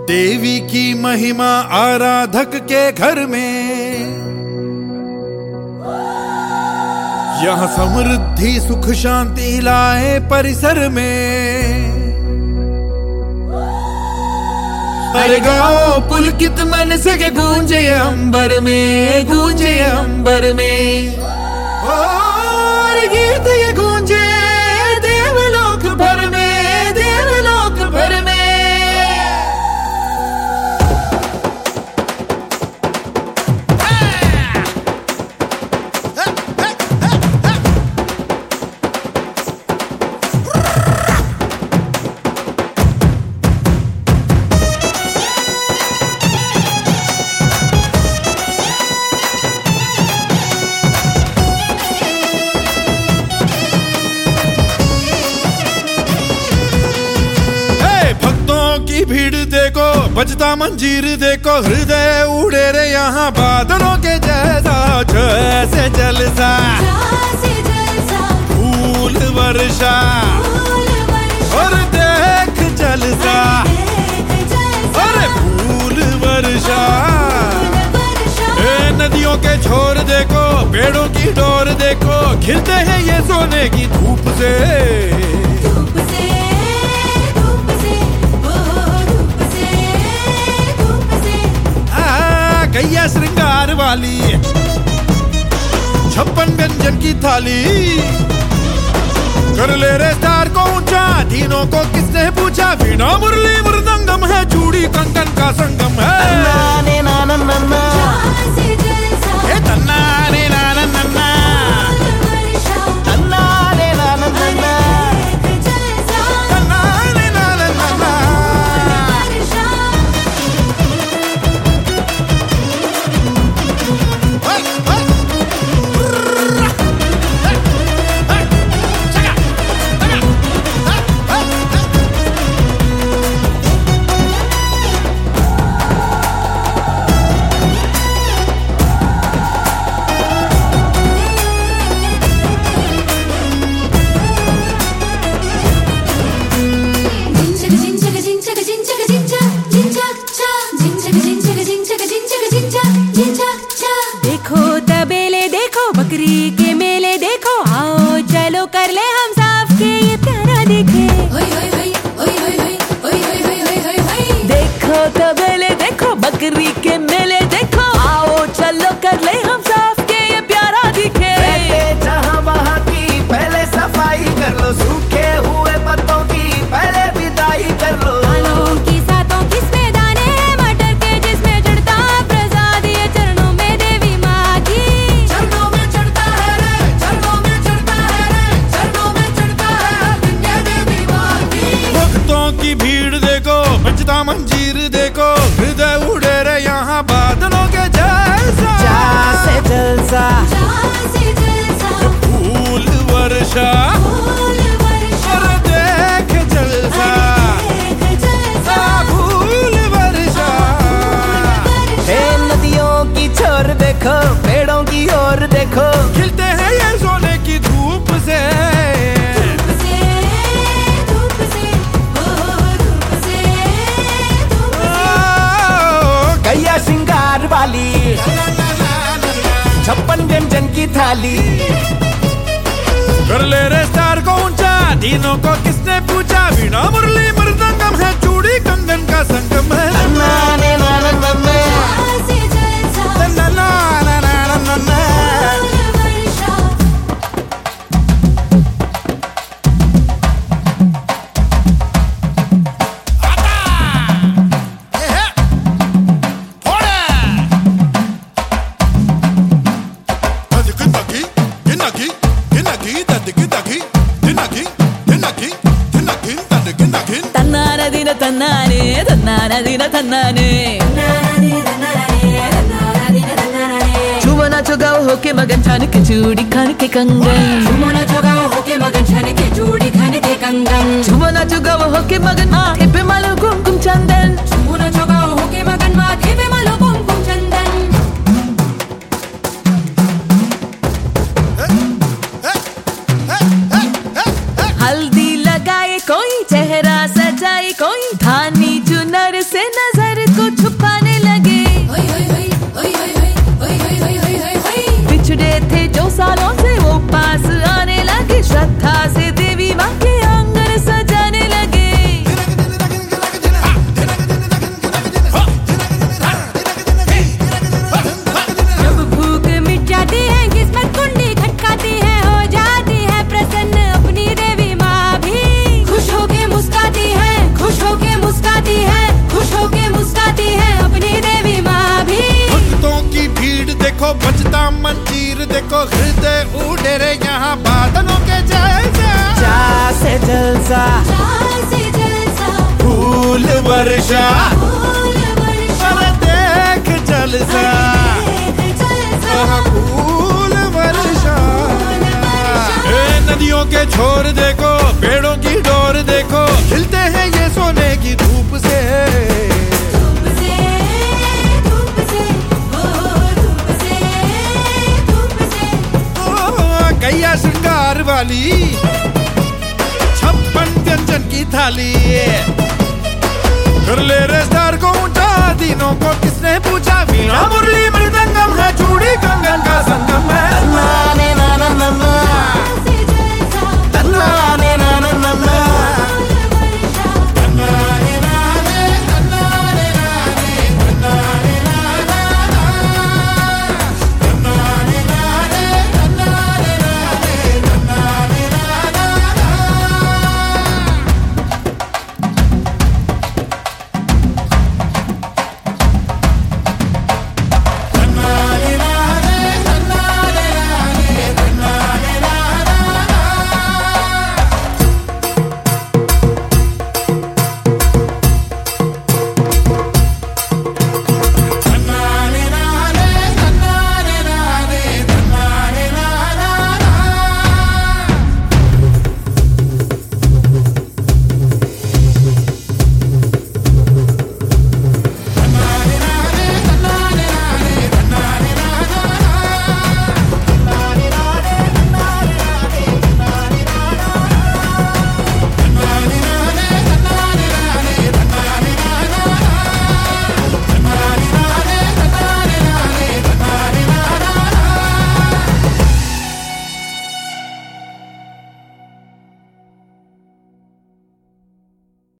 देवी की महिमा आराधक के घर में, यहाँ समृद्धि सुख शांति लाए परिसर में। अरे गाओ पुलकित मन से गूंजे अंबर में, गूंजे अंबर में। और गीत ये गूंजे देवलोक भर में, देवलोक भर में। भीड़ देखो, बजता मंजीर देखो, हृदय उड़े रे यहाँ बादलों के जैसा। जैसे जलसा फूल वर्षा, और देख जलसा, अरे फूल वर्षा। नदियों के छोर देखो, पेड़ों की डोर देखो, खिलते हैं ये सोने की धूप से। गैया श्रृंगार वाली 56 व्यंजन की थाली, कर ले रे स्टार को ऊंचा। तीनों को किसने पूछा, वीणा मुरली मृदंगम है, चूड़ी कंगन का संगम है। तन्नाने नाना नन्ना, तन्नाने नाना नन्ना, तन्नाने नाना नन्ना। देखो तबेले देखो, बकरी के मेले देखो, आओ चलो कर ले हम साफ के ये प्यारा दिखे। देखो तबेले देखो, बकरी के मेले देखो, आओ चलो कर ले हम साफ के ये प्यारा दिखे। जहाँ वहाँ की पहले सफाई कर लो, सूखे हुए पत्तों की पहले विदाई कर लो। आलू की सातों किसमें दाने हैं, मटर के जिसमें चढ़ता प्रसाद, ये चरणों में देवी माँ की। चरणों में चढ़ता है रे, चरणों में चढ़ता है रे, चरणों में चढ़ता है गंगे देवी माँ की। भक्तों की भीड़ देखो, बजता मंजीर देखो, हृदय उड़े रे यहाँ बादलों के जैसा। जैसे जलसा फूल वर्षा, और देख जलसा, फूल वर्षा। हे नदियों की छोर देखो, पेड़ों की ओर देखो, खिलते हैं ये सोने की धूप से। गैया श्रृंगार वाली 56 व्यंजन की थाली, कर ले रे स्टार को ऊंचा। तीनों को किसने पूछा, वीणा मुरली मृदंगम है, चूड़ी कंगन का संगम है। तन्नाने नाना नन्ना, तन्नाना नाना नन्ना। तन्नाने तन्नाने दिना तन्नाने, चुमना चुगाओ होके मगन छान के चूड़ी खान के कंगन। चुमना चुगाओ होके मगन छान के चूड़ी खान के कंगन। चुमना चुगाओ होके मगन माथे पे मालो कुमकुम चंदन। चुमना चुगाओ होके मगन माथे पे मालो कुमकुम चंदन। हल्दी लगाए कोई, चेहरा सजाए कोई, धानी चुनर से नजर जलसा, से जलसा, फूल वर्षा, फूल वर्षा, अरे देख जलसा, देख जलसा, फूल वर्षा। ए, नदियों के छोर देखो, पेड़ों की डोर देखो, खिलते हैं ये सोने की धूप से। धूप से, धूप से, ओ धूप से, धूप से। ओ, गैया श्रृंगार वाली 56 व्यंजन की थाली, कर ले रे स्टार को ऊंचा, तीनों को किसने पूछा, वीणा मुरली मृदंगम है, चूड़ी कंगन का संगम है।